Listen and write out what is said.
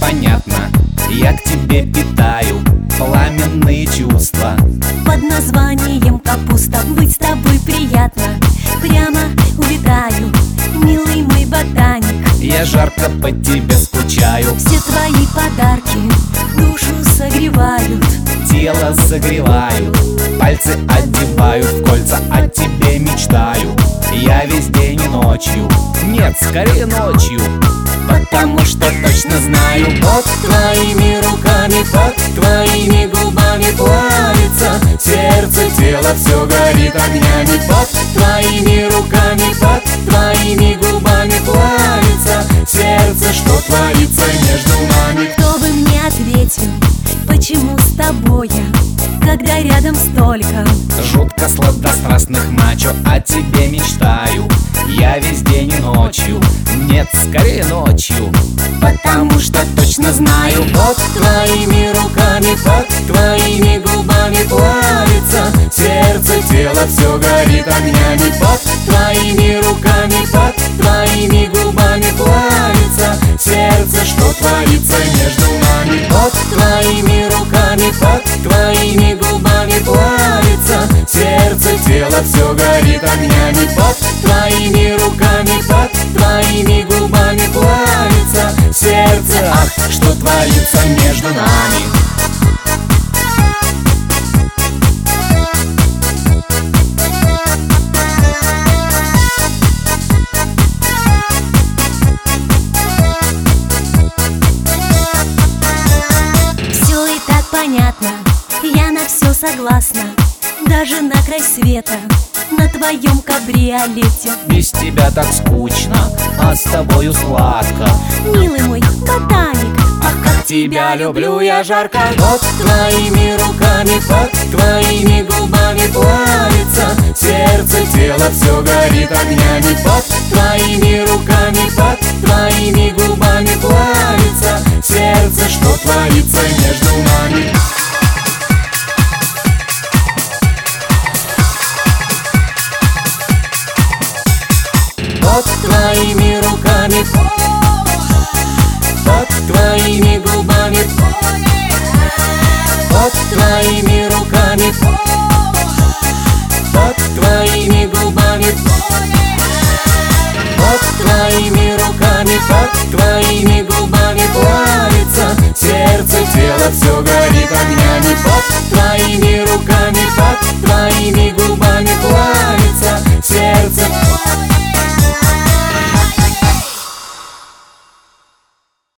понятно, я к тебе питаю пламенные чувства. Под названием капуста быть с тобой приятно. Прямо улетаю, милый мой ботаник. Я жарко по тебе скучаю. Все твои подарки душу согревают, Тело согревают, пальцы одевают в кольца, о тебе мечтаю. Я весь день и ночью, нет, скорее ночью, потому что точно знаю, под твоими руками, под твоими губами плавится сердце, тело все горит огнями. Под твоими руками, под твоими губами плавится сердце, что творится между нами. Кто бы мне ответил, почему с тобой я, когда рядом столько жутко сладострастных мачо, о тебе мечтаю. Я весь день и ночью, нет, скорее ночью, потому что точно знаю, под твоими руками, под твоими губами плавится сердце, тело все горит огнями. Под твоими руками, под твоими губами плавится сердце, что творится между нами. Под твоими руками, под твоими губами плавится сердце, тело все горит огнями. Под твоими руками, под твоими губами плавится сердце, ах, что творится между нами. все и так понятно, я на все согласна. Даже на край света, на твоем кабриолете. без тебя так скучно, а с тобою сладко. Милый мой ботаник, Ах, как тебя люблю я жарко. Под твоими руками, под твоими губами плавится сердце, тело все горит огнями. Под твоими руками, под твоими губами